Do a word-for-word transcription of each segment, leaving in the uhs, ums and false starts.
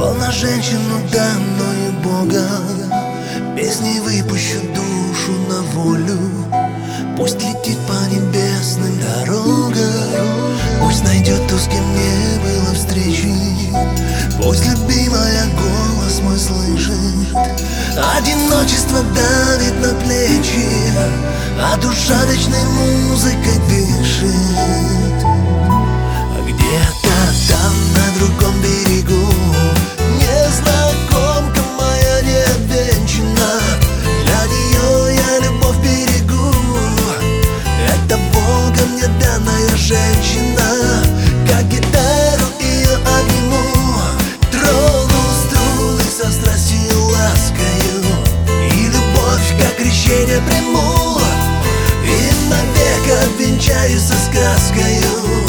Волна женщину данную Бога, песней выпущу душу на волю. Пусть летит по небесным дорогам, пусть найдет ту, с кем не было встречи. Пусть любимая голос мой слышит, одиночество давит на плечи, а душа вечной музыкой дышит. Где-то там, на другом берегу, незнакомка моя необвенчана. Для нее я любовь берегу, это Богом мне данная женщина. Как гитару ее обниму, трону струны со страстью и ласкою, и любовь, как крещение, приму, и навек обвенчаюсь со сказкою.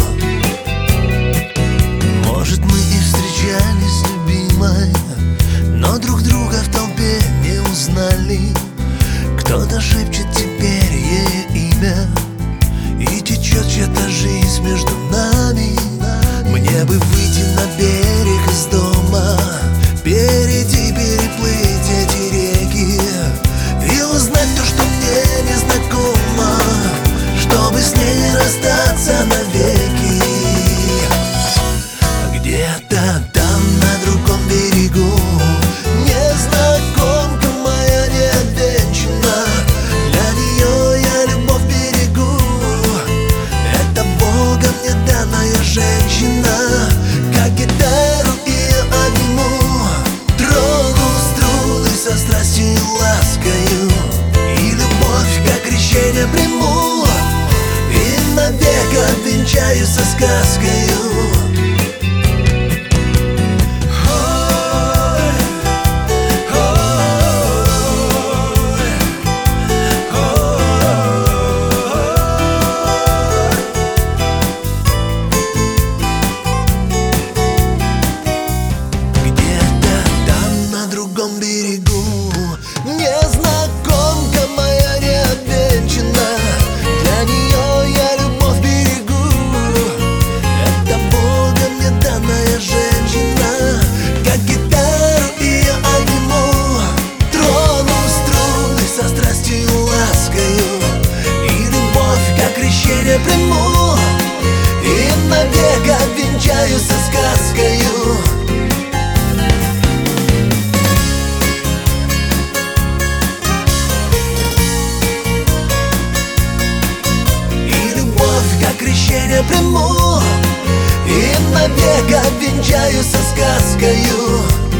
Может, мы и встречались, любимой, но друг друга в толпе не узнали. Кто-то шепчет теперь ей имя, и течет чья-то жизнь между нами. Мне бы выйти на берег из дома, перейти, переплыть эти реки и узнать то, что мне незнакомо, чтобы с ней не расстаться навеки. Где-то там, на другом берегу, незнакомка моя необвенчана. Для нее я любовь берегу, это Богом мне данная женщина. Как гитару ее обниму, трону струны со страстью и ласкою, и любовь, как крещение, приму, и навек обвенчаюсь со сказкою. Берегу, незнакомка моя необвенчана. Для нее я любовь берегу, это Богом мне данная женщина. Как гитару ее обниму, трону струны со страстью и ласкою, и любовь, как крещение, приму, и навек обвенчаюсь со сказкою. Крещение приму, и навек обвенчаюсь со сказкою.